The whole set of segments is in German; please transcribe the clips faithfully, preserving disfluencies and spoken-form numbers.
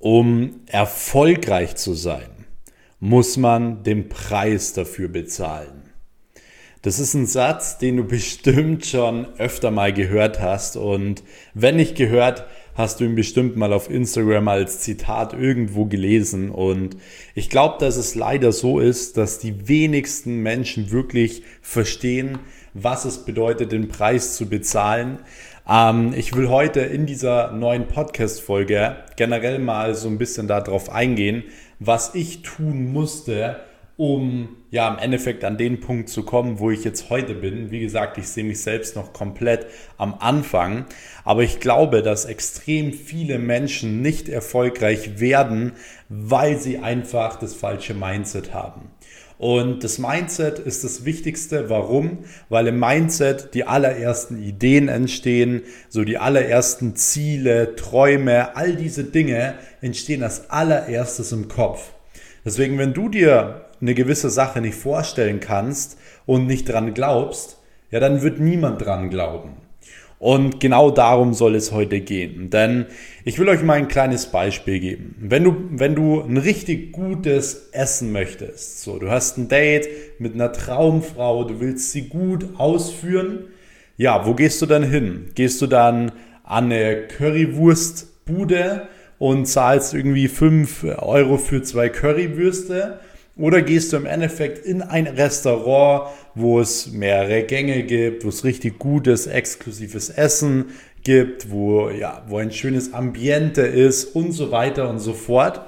Um erfolgreich zu sein, muss man den Preis dafür bezahlen. Das ist ein Satz, den du bestimmt schon öfter mal gehört hast, und wenn nicht gehört, hast du ihn bestimmt mal auf Instagram als Zitat irgendwo gelesen. Und ich glaube, dass es leider so ist, dass die wenigsten Menschen wirklich verstehen, was es bedeutet, den Preis zu bezahlen. Ähm, ich will heute in dieser neuen Podcast-Folge generell mal so ein bisschen darauf eingehen, was ich tun musste, um ja im Endeffekt an den Punkt zu kommen, wo ich jetzt heute bin. Wie gesagt, ich sehe mich selbst noch komplett am Anfang, aber ich glaube, dass extrem viele Menschen nicht erfolgreich werden, weil sie einfach das falsche Mindset haben. Und das Mindset ist das Wichtigste. Warum? Weil im Mindset die allerersten Ideen entstehen, so die allerersten Ziele, Träume, all diese Dinge entstehen als allererstes im Kopf. Deswegen, wenn du dir eine gewisse Sache nicht vorstellen kannst und nicht dran glaubst, ja, dann wird niemand dran glauben. Und genau darum soll es heute gehen. Denn ich will euch mal ein kleines Beispiel geben. Wenn du, wenn du ein richtig gutes Essen möchtest, so, du hast ein Date mit einer Traumfrau, du willst sie gut ausführen, ja, wo gehst du dann hin? Gehst du dann an eine Currywurstbude und zahlst irgendwie fünf Euro für zwei Currywürste? Oder gehst du im Endeffekt in ein Restaurant, wo es mehrere Gänge gibt, wo es richtig gutes, exklusives Essen gibt, wo, ja, wo ein schönes Ambiente ist und so weiter und so fort.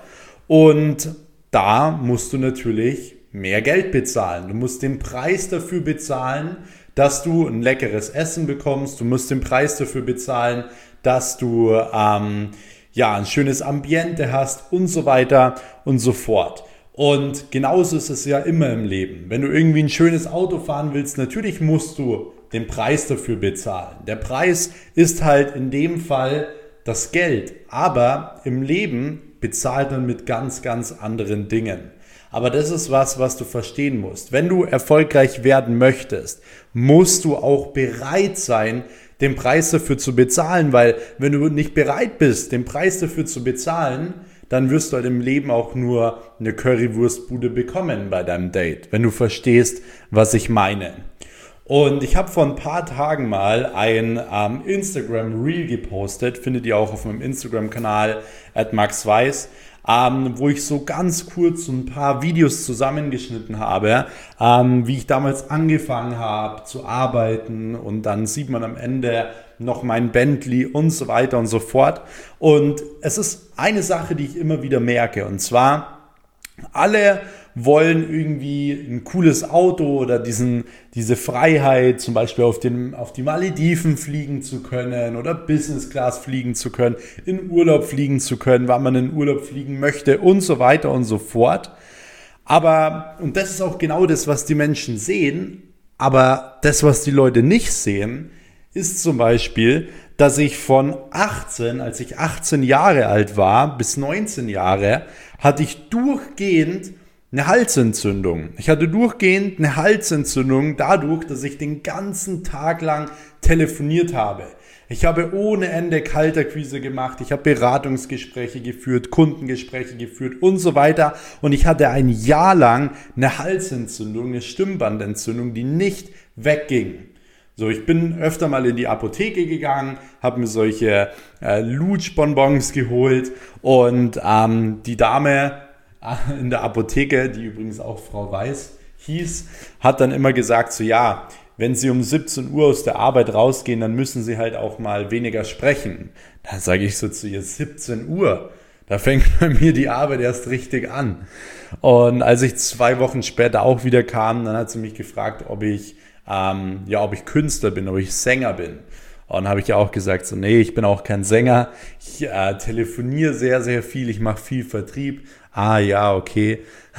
Und da musst du natürlich mehr Geld bezahlen. Du musst den Preis dafür bezahlen, dass du ein leckeres Essen bekommst. Du musst den Preis dafür bezahlen, dass du ähm, ja, ein schönes Ambiente hast und so weiter und so fort. Und genauso ist es ja immer im Leben. Wenn du irgendwie ein schönes Auto fahren willst, natürlich musst du den Preis dafür bezahlen. Der Preis ist halt in dem Fall das Geld. Aber im Leben bezahlt man mit ganz, ganz anderen Dingen. Aber das ist was, was du verstehen musst. Wenn du erfolgreich werden möchtest, musst du auch bereit sein, den Preis dafür zu bezahlen. Weil wenn du nicht bereit bist, den Preis dafür zu bezahlen, dann wirst du halt im Leben auch nur eine Currywurstbude bekommen bei deinem Date, wenn du verstehst, was ich meine. Und ich habe vor ein paar Tagen mal ein ähm, Instagram-Reel gepostet, findet ihr auch auf meinem Instagram-Kanal at max weiß, ähm, wo ich so ganz kurz ein paar Videos zusammengeschnitten habe, ähm, wie ich damals angefangen habe zu arbeiten, und dann sieht man am Ende noch mein Bentley und so weiter und so fort. Und es ist eine Sache, die ich immer wieder merke, und zwar, alle wollen irgendwie ein cooles Auto oder diesen, diese Freiheit, zum Beispiel auf, den, auf die Malediven fliegen zu können oder Business Class fliegen zu können, in Urlaub fliegen zu können, wann man in Urlaub fliegen möchte und so weiter und so fort. Aber, und das ist auch genau das, was die Menschen sehen, aber das, was die Leute nicht sehen, ist zum Beispiel, dass ich von achtzehn, als ich achtzehn Jahre alt war, bis neunzehn Jahre, hatte ich durchgehend eine Halsentzündung. Ich hatte durchgehend eine Halsentzündung dadurch, dass ich den ganzen Tag lang telefoniert habe. Ich habe ohne Ende Kaltakquise gemacht, ich habe Beratungsgespräche geführt, Kundengespräche geführt und so weiter. Und ich hatte ein Jahr lang eine Halsentzündung, eine Stimmbandentzündung, die nicht wegging. So, ich bin öfter mal in die Apotheke gegangen, habe mir solche äh, Lutschbonbons geholt, und ähm, die Dame äh, in der Apotheke, die übrigens auch Frau Weiß hieß, hat dann immer gesagt, so ja, wenn Sie um siebzehn Uhr aus der Arbeit rausgehen, dann müssen Sie halt auch mal weniger sprechen. Dann sage ich so zu ihr, siebzehn Uhr, da fängt bei mir die Arbeit erst richtig an. Und als ich zwei Wochen später auch wieder kam, dann hat sie mich gefragt, ob ich Ähm, ja, ob ich Künstler bin, ob ich Sänger bin. Und dann habe ich ja auch gesagt, so nee, ich bin auch kein Sänger. Ich äh, telefoniere sehr, sehr viel, ich mache viel Vertrieb. Ah ja, okay.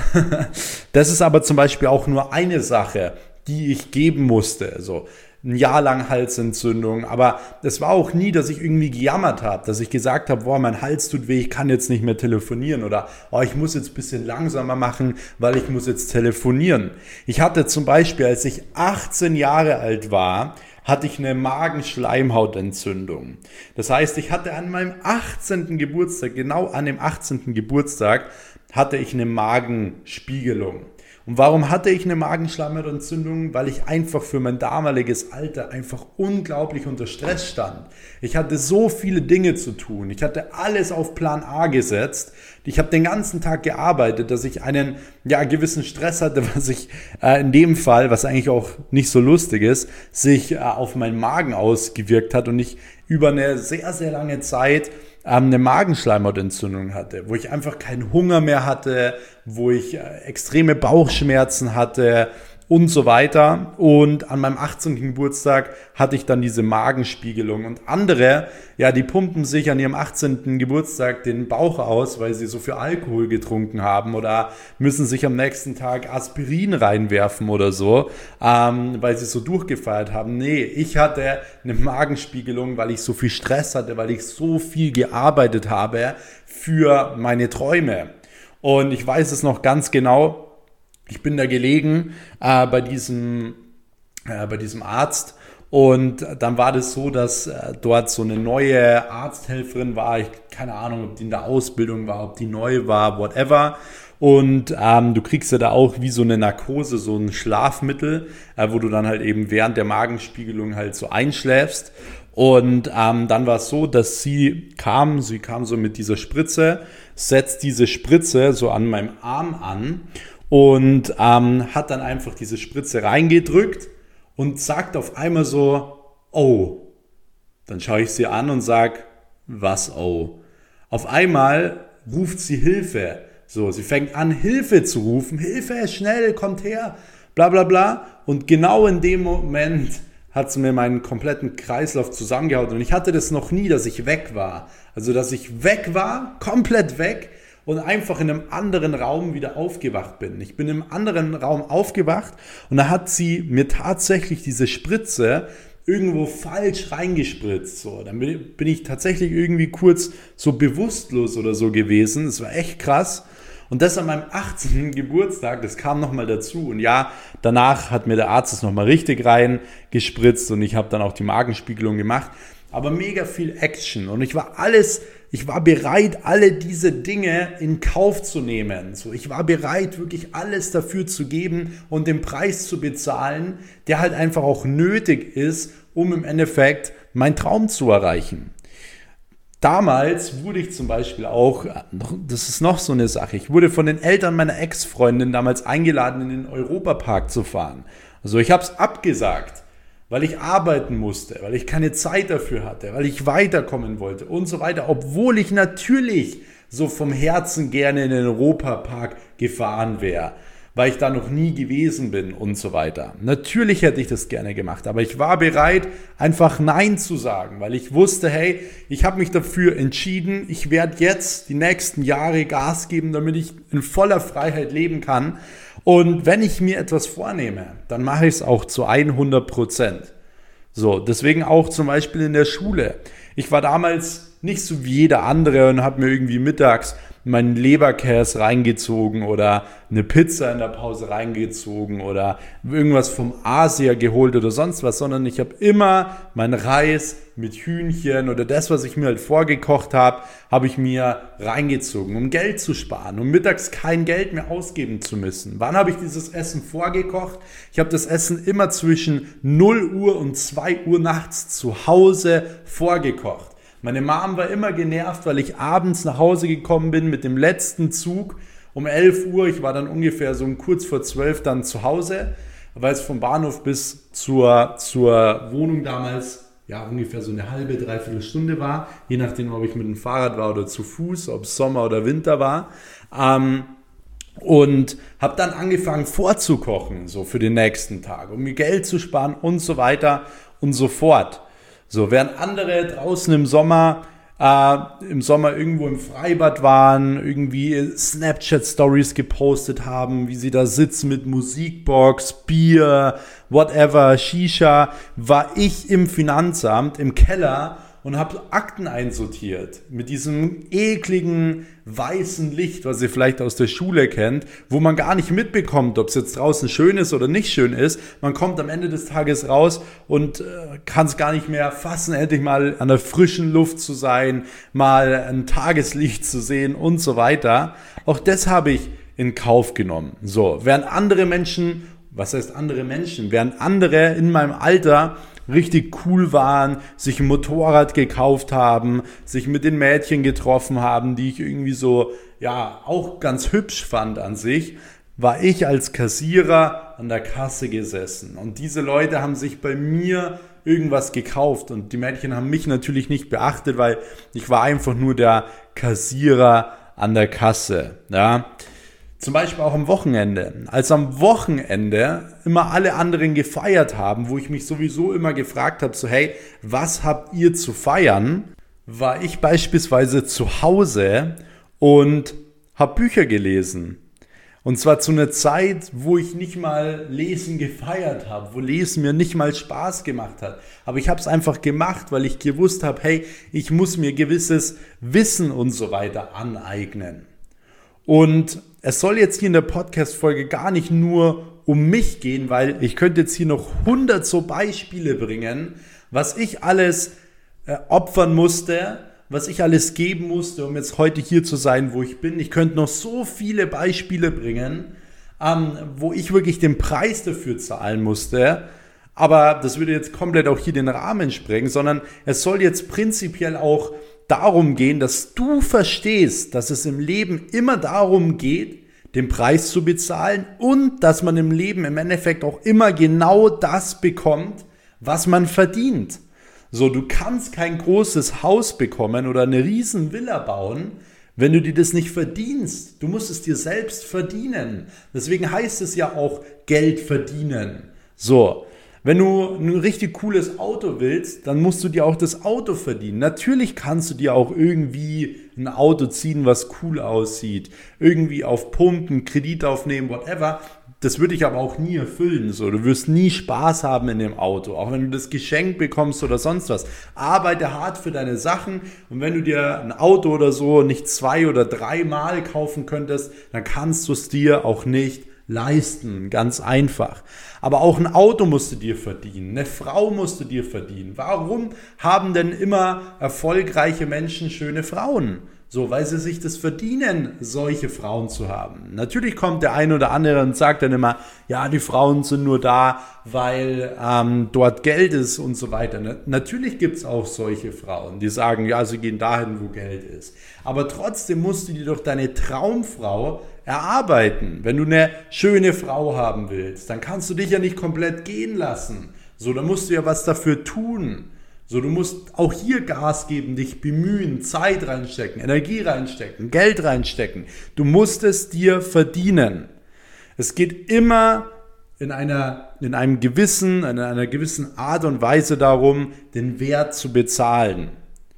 Das ist aber zum Beispiel auch nur eine Sache, die ich geben musste. Also ein Jahr lang Halsentzündung, aber es war auch nie, dass ich irgendwie gejammert habe, dass ich gesagt habe, boah, mein Hals tut weh, ich kann jetzt nicht mehr telefonieren, oder oh, ich muss jetzt ein bisschen langsamer machen, weil ich muss jetzt telefonieren. Ich hatte zum Beispiel, als ich achtzehn Jahre alt war, hatte ich eine Magenschleimhautentzündung. Das heißt, ich hatte an meinem achtzehnten Geburtstag, genau an dem achtzehnten Geburtstag, hatte ich eine Magenspiegelung. Und warum hatte ich eine Magenschleimhautentzündung? Weil ich einfach für mein damaliges Alter einfach unglaublich unter Stress stand. Ich hatte so viele Dinge zu tun. Ich hatte alles auf Plan A gesetzt. Ich habe den ganzen Tag gearbeitet, dass ich einen ja, gewissen Stress hatte, was sich äh, in dem Fall, was eigentlich auch nicht so lustig ist, sich äh, auf meinen Magen ausgewirkt hat und ich über eine sehr, sehr lange Zeit eine Magenschleimhautentzündung hatte, wo ich einfach keinen Hunger mehr hatte, wo ich extreme Bauchschmerzen hatte und so weiter. Und an meinem achtzehnten Geburtstag hatte ich dann diese Magenspiegelung. Und andere, ja, die pumpen sich an ihrem achtzehnten Geburtstag den Bauch aus, weil sie so viel Alkohol getrunken haben oder müssen sich am nächsten Tag Aspirin reinwerfen oder so, ähm, weil sie so durchgefeiert haben. Nee, ich hatte eine Magenspiegelung, weil ich so viel Stress hatte, weil ich so viel gearbeitet habe für meine Träume. Und ich weiß es noch ganz genau. Ich bin da gelegen äh, bei diesem, äh, bei diesem Arzt und dann war das so, dass äh, dort so eine neue Arzthelferin war. Ich keine Ahnung, ob die in der Ausbildung war, ob die neu war, whatever. Und ähm, du kriegst ja da auch wie so eine Narkose, so ein Schlafmittel, äh, wo du dann halt eben während der Magenspiegelung halt so einschläfst. Und ähm, dann war es so, dass sie kam, sie kam so mit dieser Spritze, setzt diese Spritze so an meinem Arm an und ähm, hat dann einfach diese Spritze reingedrückt und sagt auf einmal so, oh. Dann schaue ich sie an und sage, was oh? Auf einmal ruft sie Hilfe. So, sie fängt an, Hilfe zu rufen. Hilfe, schnell, kommt her, bla bla bla. Und genau in dem Moment hat sie mir meinen kompletten Kreislauf zusammengehauen. Und ich hatte das noch nie, dass ich weg war. Also, dass ich weg war, komplett weg. Und einfach in einem anderen Raum wieder aufgewacht bin. Ich bin im anderen Raum aufgewacht und da hat sie mir tatsächlich diese Spritze irgendwo falsch reingespritzt. So, dann bin ich tatsächlich irgendwie kurz so bewusstlos oder so gewesen. Das war echt krass. Und das an meinem achtzehnten Geburtstag, das kam nochmal dazu. Und ja, danach hat mir der Arzt das nochmal richtig reingespritzt und ich habe dann auch die Magenspiegelung gemacht. Aber mega viel Action und ich war alles, ich war bereit, alle diese Dinge in Kauf zu nehmen. So, ich war bereit, wirklich alles dafür zu geben und den Preis zu bezahlen, der halt einfach auch nötig ist, um im Endeffekt meinen Traum zu erreichen. Damals wurde ich zum Beispiel auch, das ist noch so eine Sache, ich wurde von den Eltern meiner Ex-Freundin damals eingeladen, in den Europapark zu fahren. Also ich habe es abgesagt, weil ich arbeiten musste, weil ich keine Zeit dafür hatte, weil ich weiterkommen wollte und so weiter, obwohl ich natürlich so vom Herzen gerne in den Europapark gefahren wäre, weil ich da noch nie gewesen bin und so weiter. Natürlich hätte ich das gerne gemacht, aber ich war bereit, einfach Nein zu sagen, weil ich wusste, hey, ich habe mich dafür entschieden, ich werde jetzt die nächsten Jahre Gas geben, damit ich in voller Freiheit leben kann. Und wenn ich mir etwas vornehme, dann mache ich es auch zu hundert Prozent. So, deswegen auch zum Beispiel in der Schule. Ich war damals nicht so wie jeder andere und habe mir irgendwie mittags meinen Leberkäse reingezogen oder eine Pizza in der Pause reingezogen oder irgendwas vom Asia geholt oder sonst was, sondern ich habe immer meinen Reis mit Hühnchen oder das, was ich mir halt vorgekocht habe, habe ich mir reingezogen, um Geld zu sparen, um mittags kein Geld mehr ausgeben zu müssen. Wann habe ich dieses Essen vorgekocht? Ich habe das Essen immer zwischen null Uhr und zwei Uhr nachts zu Hause vorgekocht. Meine Mom war immer genervt, weil ich abends nach Hause gekommen bin mit dem letzten Zug um elf Uhr. Ich war dann ungefähr so um kurz vor zwölf dann zu Hause, weil es vom Bahnhof bis zur, zur Wohnung damals ja ungefähr so eine halbe, dreiviertel Stunde war. Je nachdem, ob ich mit dem Fahrrad war oder zu Fuß, ob es Sommer oder Winter war. Ähm, und habe dann angefangen vorzukochen, so für den nächsten Tag, um mir Geld zu sparen und so weiter und so fort. So, während andere draußen im Sommer, äh, im Sommer irgendwo im Freibad waren, irgendwie Snapchat-Stories gepostet haben, wie sie da sitzen mit Musikbox, Bier, whatever, Shisha, war ich im Finanzamt, im Keller und habe Akten einsortiert mit diesem ekligen weißen Licht, was ihr vielleicht aus der Schule kennt, wo man gar nicht mitbekommt, ob es jetzt draußen schön ist oder nicht schön ist. Man kommt am Ende des Tages raus und äh, kann es gar nicht mehr fassen, endlich mal an der frischen Luft zu sein, mal ein Tageslicht zu sehen und so weiter. Auch das habe ich in Kauf genommen. So, während andere Menschen, was heißt andere Menschen, während andere in meinem Alter richtig cool waren, sich ein Motorrad gekauft haben, sich mit den Mädchen getroffen haben, die ich irgendwie so, ja, auch ganz hübsch fand an sich, war ich als Kassierer an der Kasse gesessen. Und diese Leute haben sich bei mir irgendwas gekauft und die Mädchen haben mich natürlich nicht beachtet, weil ich war einfach nur der Kassierer an der Kasse, ja. Zum Beispiel auch am Wochenende. Als am Wochenende immer alle anderen gefeiert haben, wo ich mich sowieso immer gefragt habe, so hey, was habt ihr zu feiern? War ich beispielsweise zu Hause und habe Bücher gelesen. Und zwar zu einer Zeit, wo ich nicht mal Lesen gefeiert habe, wo Lesen mir nicht mal Spaß gemacht hat. Aber ich habe es einfach gemacht, weil ich gewusst habe, hey, ich muss mir gewisses Wissen und so weiter aneignen. Und es soll jetzt hier in der Podcast-Folge gar nicht nur um mich gehen, weil ich könnte jetzt hier noch hundert so Beispiele bringen, was ich alles äh, opfern musste, was ich alles geben musste, um jetzt heute hier zu sein, wo ich bin. Ich könnte noch so viele Beispiele bringen, ähm, wo ich wirklich den Preis dafür zahlen musste. Aber das würde jetzt komplett auch hier den Rahmen sprengen, sondern es soll jetzt prinzipiell auch darum gehen, dass du verstehst, dass es im Leben immer darum geht, den Preis zu bezahlen und dass man im Leben im Endeffekt auch immer genau das bekommt, was man verdient. So, du kannst kein großes Haus bekommen oder eine riesen Villa bauen, wenn du dir das nicht verdienst. Du musst es dir selbst verdienen. Deswegen heißt es ja auch Geld verdienen. So, wenn du ein richtig cooles Auto willst, dann musst du dir auch das Auto verdienen. Natürlich kannst du dir auch irgendwie ein Auto ziehen, was cool aussieht. Irgendwie auf Pumpen, Kredit aufnehmen, whatever. Das würde ich aber auch nie erfüllen. So, du wirst nie Spaß haben in dem Auto, auch wenn du das Geschenk bekommst oder sonst was. Arbeite hart für deine Sachen und wenn du dir ein Auto oder so nicht zwei oder dreimal kaufen könntest, dann kannst du es dir auch nicht leisten, ganz einfach. Aber auch ein Auto musst du dir verdienen, eine Frau musst du dir verdienen. Warum haben denn immer erfolgreiche Menschen schöne Frauen? So, weil sie sich das verdienen, solche Frauen zu haben. Natürlich kommt der ein oder andere und sagt dann immer, ja, die Frauen sind nur da, weil ähm, dort Geld ist und so weiter. Ne? Natürlich gibt es auch solche Frauen, die sagen, ja, sie gehen dahin, wo Geld ist. Aber trotzdem musst du dir doch deine Traumfrau erarbeiten. Wenn du eine schöne Frau haben willst, dann kannst du dich ja nicht komplett gehen lassen. So, dann musst du ja was dafür tun. So, du musst auch hier Gas geben, dich bemühen, Zeit reinstecken, Energie reinstecken, Geld reinstecken. Du musst es dir verdienen. Es geht immer in einer, in einem gewissen, in einer gewissen Art und Weise darum, den Wert zu bezahlen.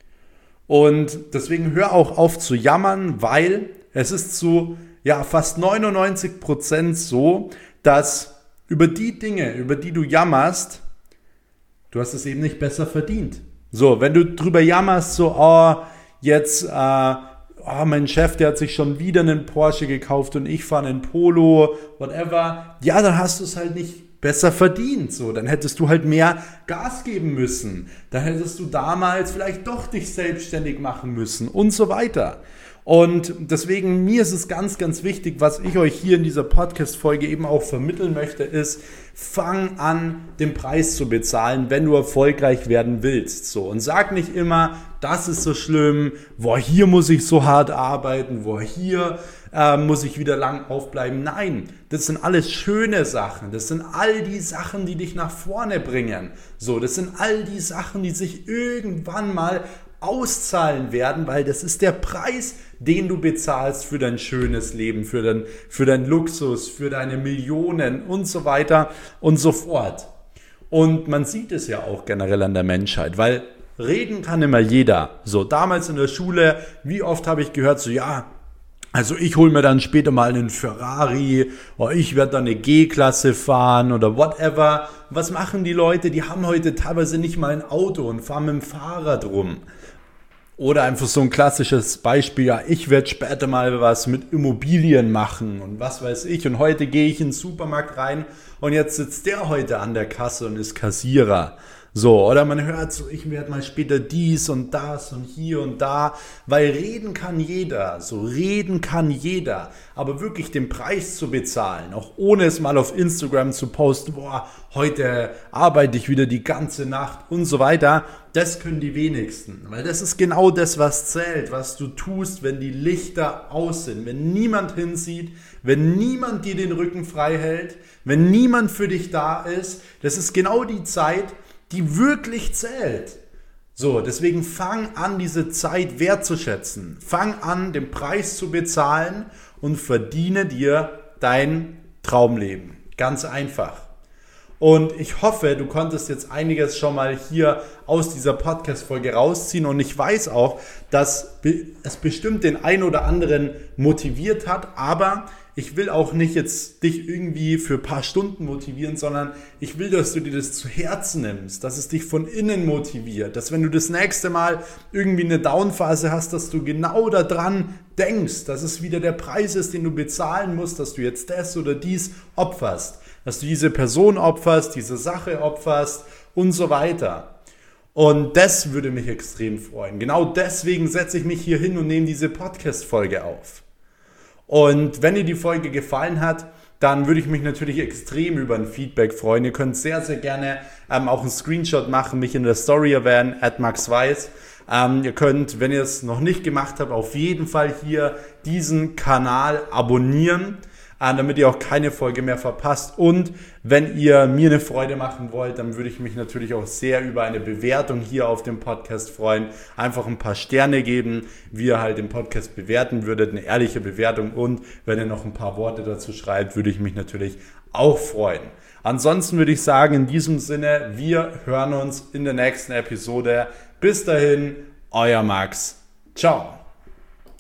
Und deswegen hör auch auf zu jammern, weil es ist zu ja, fast neunundneunzig Prozent so, dass über die Dinge, über die du jammerst, du hast es eben nicht besser verdient. So, wenn du drüber jammerst, so, oh, jetzt, äh, oh, mein Chef, der hat sich schon wieder einen Porsche gekauft und ich fahre einen Polo, whatever, ja, dann hast du es halt nicht besser verdient. So, dann hättest du halt mehr Gas geben müssen. Dann hättest du damals vielleicht doch dich selbstständig machen müssen und so weiter. Und deswegen, mir ist es ganz, ganz wichtig, was ich euch hier in dieser Podcast-Folge eben auch vermitteln möchte, ist, fang an, den Preis zu bezahlen, wenn du erfolgreich werden willst. So, und sag nicht immer, das ist so schlimm, boah, hier muss ich so hart arbeiten, boah, hier äh, muss ich wieder lang aufbleiben. Nein, das sind alles schöne Sachen. Das sind all die Sachen, die dich nach vorne bringen. So, das sind all die Sachen, die sich irgendwann mal auszahlen werden, weil das ist der Preis, den du bezahlst für dein schönes Leben, für dein, für dein Luxus, für deine Millionen und so weiter und so fort. Und man sieht es ja auch generell an der Menschheit, weil reden kann immer jeder. So, damals in der Schule, wie oft habe ich gehört, so ja, also ich hole mir dann später mal einen Ferrari oder ich werde dann eine G-Klasse fahren oder whatever. was machen die Leute? Die haben heute teilweise nicht mal ein Auto und fahren mit dem Fahrrad rum. Oder einfach so ein klassisches Beispiel, ja, ich werde später mal was mit Immobilien machen und was weiß ich. Und heute gehe ich in den Supermarkt rein und jetzt sitzt der heute an der Kasse und ist Kassierer. So, oder man hört so, ich werde mal später dies und das und hier und da, weil reden kann jeder, so reden kann jeder, aber wirklich den Preis zu bezahlen, auch ohne es mal auf Instagram zu posten, boah, heute arbeite ich wieder die ganze Nacht und so weiter, das können die wenigsten, weil das ist genau das, was zählt, was du tust, wenn die Lichter aus sind, wenn niemand hinsieht, wenn niemand dir den Rücken frei hält, wenn niemand für dich da ist, das ist genau die Zeit, die wirklich zählt. So, deswegen fang an, diese Zeit wertzuschätzen. Fang an, den Preis zu bezahlen und verdiene dir dein Traumleben. Ganz einfach. Und ich hoffe, du konntest jetzt einiges schon mal hier aus dieser Podcast-Folge rausziehen. Und ich weiß auch, dass es bestimmt den einen oder anderen motiviert hat, aber ich will auch nicht jetzt dich irgendwie für ein paar Stunden motivieren, sondern ich will, dass du dir das zu Herzen nimmst, dass es dich von innen motiviert, dass wenn du das nächste Mal irgendwie eine Downphase hast, dass du genau daran denkst, dass es wieder der Preis ist, den du bezahlen musst, dass du jetzt das oder dies opferst, dass du diese Person opferst, diese Sache opferst und so weiter. Und das würde mich extrem freuen. Genau deswegen setze ich mich hier hin und nehme diese Podcast-Folge auf. Und wenn dir die Folge gefallen hat, dann würde ich mich natürlich extrem über ein Feedback freuen. Ihr könnt sehr, sehr gerne ähm, auch einen Screenshot machen, mich in der Story erwähnen, at maxweiss. Ähm, ihr könnt, wenn ihr es noch nicht gemacht habt, auf jeden Fall hier diesen Kanal abonnieren, äh, damit ihr auch keine Folge mehr verpasst. Und wenn ihr mir eine Freude machen wollt, dann würde ich mich natürlich auch sehr über eine Bewertung hier auf dem Podcast freuen. Einfach ein paar Sterne geben, wie ihr halt den Podcast bewerten würdet, eine ehrliche Bewertung. Und wenn ihr noch ein paar Worte dazu schreibt, würde ich mich natürlich auch freuen. Ansonsten würde ich sagen, in diesem Sinne, wir hören uns in der nächsten Episode. Bis dahin, euer Max. Ciao.